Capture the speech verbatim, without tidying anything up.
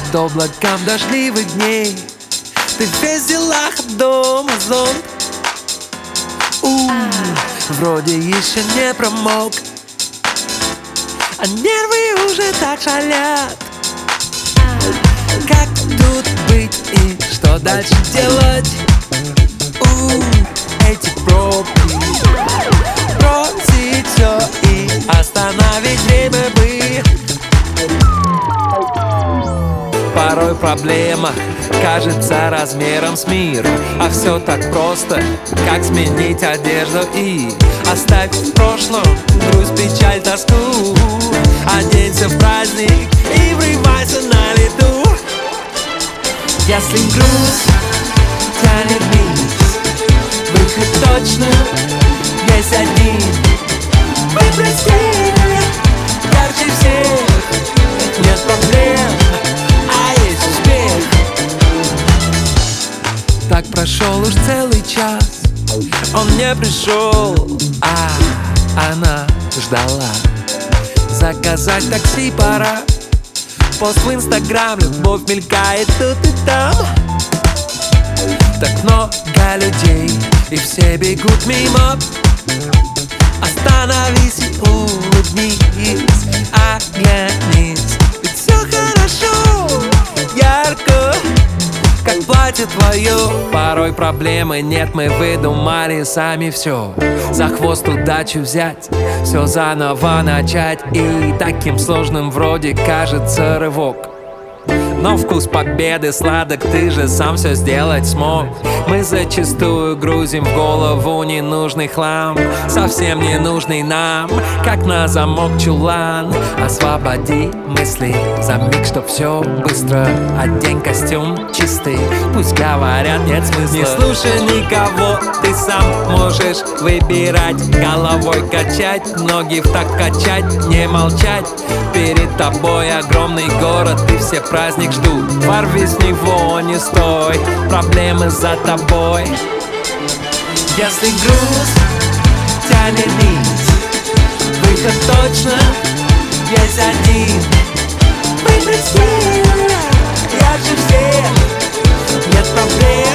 под облаком дождливых дней. Ты весь в делах, от дома зонт. У, вроде еще не промок, а нервы уже так шалят. Как тут быть и что дальше делать? У, эти пробки, бросить все и остановить время бы. Порой проблема кажется размером с мир, а все так просто, как сменить одежду и оставить в прошлом грусть, печаль, тоску. Оденься в праздник и врывайся на лету. Если груз тянет вниз, выход точно есть один. Выбрать стиль ярче всех, нет проблем, а есть успех. Так прошел уж целый час, он не пришел, а она ждала. Заказать такси пора, пост в инстаграм, любовь мелькает тут и там. Так много людей, и все бегут мимо. Остановись и улыбнись, оглянись, ведь все хорошо, ярко, как платье твое. Порой проблемы нет, мы выдумали сами все. За хвост удачу взять, все заново начать. И таким сложным вроде кажется рывок, но вкус победы сладок, ты же сам все сделать смог. Мы зачастую грузим в голову ненужный хлам, совсем ненужный нам, как на замок чулан. Освободи мысли за миг, чтоб все быстро. Одень костюм чистый, пусть говорят нет смысла. Не слушай никого, ты сам можешь выбирать. Головой качать, ноги в так качать, не молчать. Перед тобой огромный город, и все праздник ждут. Ворвись в него, не стой, проблемы за тобой. Если груз тянет вниз, выход точно есть один. Выбрать стиль ярче всех, нет проблем.